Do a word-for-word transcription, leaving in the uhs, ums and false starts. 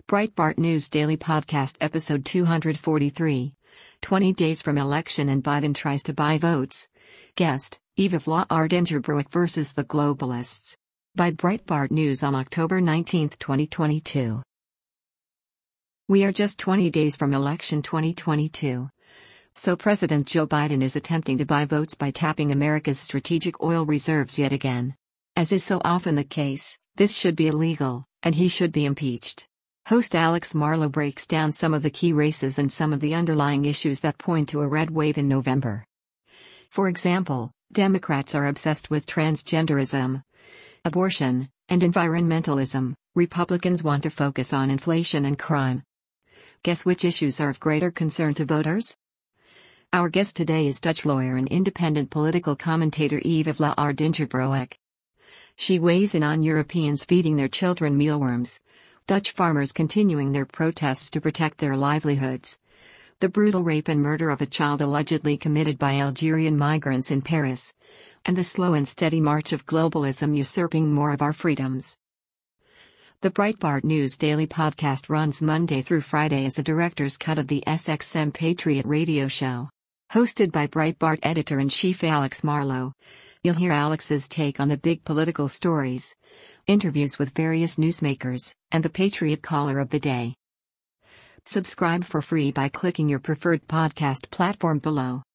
Breitbart News Daily Podcast Episode two forty-three. twenty days from election and Biden tries to buy votes. Guest, Eva Vlahar Dinterbroek versus the Globalists. By Breitbart News on October nineteenth, twenty twenty-two. We are just twenty days from election twenty twenty-two. So President Joe Biden is attempting to buy votes by tapping America's strategic oil reserves yet again. As is so often the case, this should be illegal, and he should be impeached. Host Alex Marlow breaks down some of the key races and some of the underlying issues that point to a red wave in November. For example, Democrats are obsessed with transgenderism, abortion, and environmentalism. Republicans want to focus on inflation and crime. Guess which issues are of greater concern to voters? Our guest today is Dutch lawyer and independent political commentator Eva Vlahar Dinterbroek. She weighs in on Europeans feeding their children mealworms, Dutch farmers continuing their protests to protect their livelihoods, the brutal rape and murder of a child allegedly committed by Algerian migrants in Paris, and the slow and steady march of globalism usurping more of our freedoms. The Breitbart News Daily Podcast runs Monday through Friday as a director's cut of the S X M Patriot radio show. Hosted by Breitbart editor-in-chief Alex Marlow, you'll hear Alex's take on the big political stories, interviews with various newsmakers, and the Patriot Caller of the Day. Subscribe for free by clicking your preferred podcast platform below.